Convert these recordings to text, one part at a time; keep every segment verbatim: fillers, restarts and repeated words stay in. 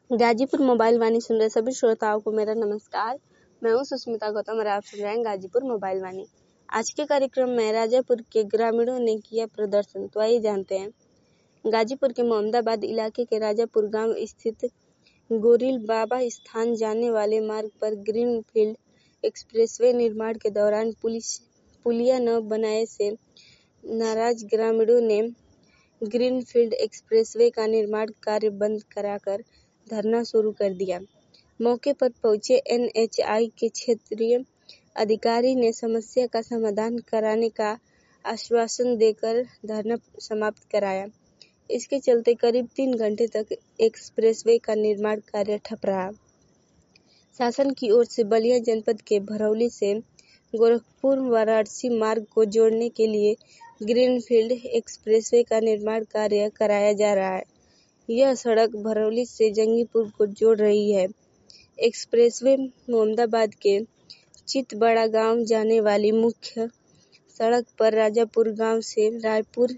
Ghazipur mobile वाणी सुन रहे सभी श्रोताओं को मेरा नमस्कार। मैं हूं सुष्मिता गौतम और आप सुन रहे हैं गाजीपुर मोबाइल वाणी। आज के कार्यक्रम में राजापुर के ग्रामीणों ने किया प्रदर्शन, तो आइए जानते हैं। गाजीपुर के मोहम्मदाबाद इलाके के राजापुर गांव स्थित गोरिल बाबा स्थान जाने वाले मार्ग पर ग्रीनफील्ड एक्सप्रेसवे निर्माण के दौरान पुलिस पुलिया न बनाने से नाराज ग्रामीणों ने ग्रीनफील्ड एक्सप्रेसवे का निर्माण कार्य बंद कराकर धरना शुरू कर दिया। मौके पर पहुंचे एन एच आई के क्षेत्रीय अधिकारी ने समस्या का समाधान कराने का आश्वासन देकर धरना समाप्त कराया। इसके चलते करीब तीन घंटे तक एक्सप्रेसवे का निर्माण कार्य ठप रहा। शासन की ओर से बलिया जनपद के भरौली से गोरखपुर वाराणसी मार्ग को जोड़ने के लिए ग्रीनफील्ड एक्सप्रेसवे का निर्माण कार्य कराया जा रहा है। यह सड़क भरौली से जंगीपुर को जोड़ रही है। एक्सप्रेसवे मोहम्मदाबाद के चितबड़ा गांव जाने वाली मुख्य सड़क पर राजापुर गांव से रायपुर,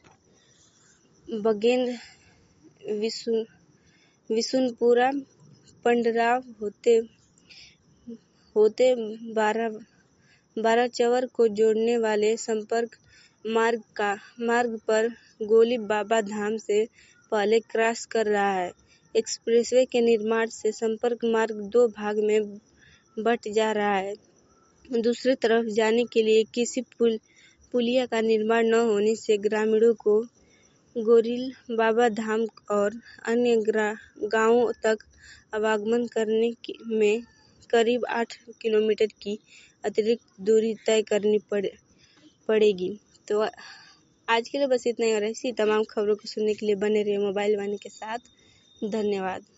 बगेंद्र, विशुन विशुनपुरा, पंडराव होते होते बारह बाराचवर को जोड़ने वाले संपर्क मार्ग का मार्ग पर गोली बाबा धाम से पहले क्रॉस कर रहा है। एक्सप्रेसवे के निर्माण से संपर्क मार्ग दो भाग में बंट जा रहा है। दूसरी तरफ जाने के लिए किसी पुल पुलिया का निर्माण न होने से ग्रामीणों को गोरिल बाबा धाम और अन्य गांवों तक आवागमन करने में करीब आठ किलोमीटर की अतिरिक्त दूरी तय करनी पड़े पड़ेगी। तो आज के लिए बस इतना ही और ऐसी तमाम खबरों को सुनने के लिए बने रहिए मोबाइल वाणी के साथ। धन्यवाद।